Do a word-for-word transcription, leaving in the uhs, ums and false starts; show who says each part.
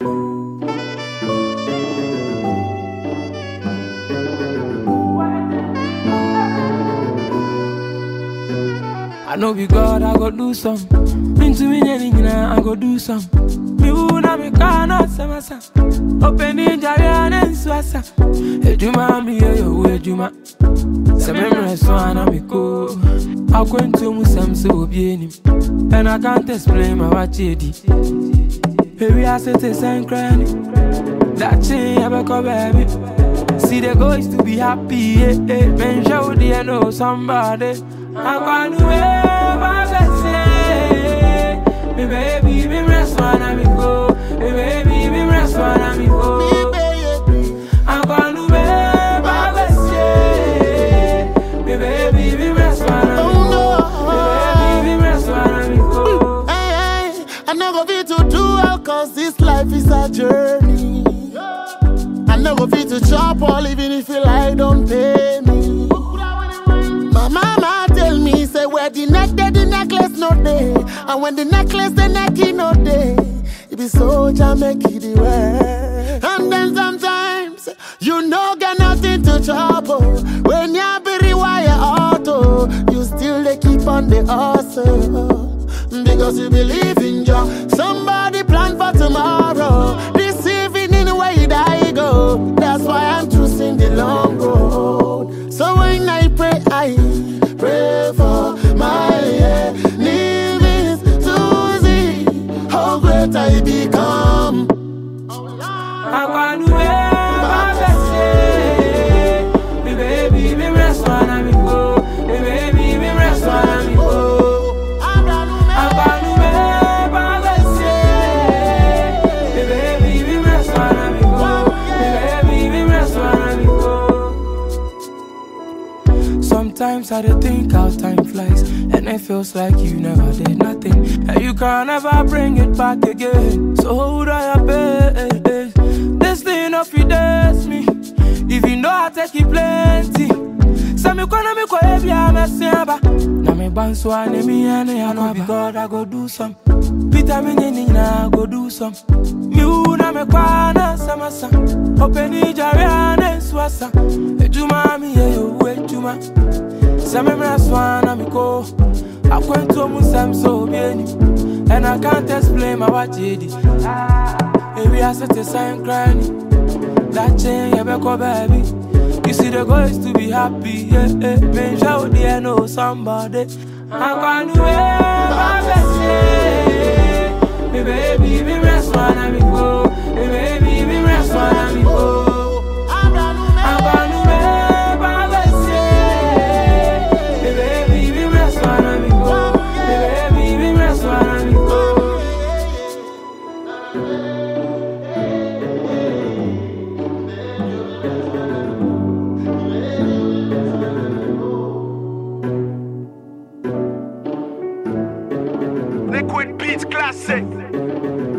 Speaker 1: I know be God, I go do some. Into me, I go do some. Me who na me cannot say massa. Open the Jarian and Swassa. Ejuma mi yo ejuma. Se me mreso na me ko. I go into musam so bien. And I can't explain my watch it. Baby, I said it's and cranny. That chain I back up, baby. See the goals to be happy. Yeah, yeah. Men show the know somebody. I'm gonna wear my best. Me baby, me rest one and me go. Me baby, me rest one and me go. I'm gonna wear my best. Me baby, me rest one and me go. Me baby, me rest one and me go.
Speaker 2: Hey, hey, I never feel to do well, cause this life is a journey. I never feel to chop all even if you like don't pay me. My mama tell me, say where the neck there, the necklace not there. And when the necklace, the necky not there. It be so make it the way. And then sometimes, you know get nothing to chop. When you be rewire auto, you still they keep on the hustle. Because you believe in job. Somebody plan for tomorrow. This evening where you die go. That's why I'm choosing the long road. So when I pray, I pray for my enemies to see how great I become.
Speaker 1: I'm gonna wear my best. Me baby, me rest one and me go. Me baby, me rest one and me go. I'm gonna wear my best. Me baby, me rest one and me go. Me baby, me rest one and me go. Sometimes I do think how time flies, and it feels like you never did nothing, and you can't ever bring it back again. So hold on your pace. This thing of you dates me. If you know I take it plenty. Some you gonna make a heavy I'm a samba. Now me bounce one and me and I know because I go do some. Peter me I go do some. Me who na me kwana sama sa. Open the Jarian and Swassa. Ejuma mi yo ejuma. Some me rest one and me go. I went to musam so bien. And I can't explain my watch it. Maybe I set a sign crying. That chain you back up, baby. You see the goal is to be happy. Yeah, yeah. Men show the know somebody. I'm gonna wear my best. Me baby, me rest one and me go. Me baby, me rest one and me go. I'm gonna wear my best. Me baby, me rest one and me go. Me baby, me rest one and me go.
Speaker 3: Liquid Beats Classic.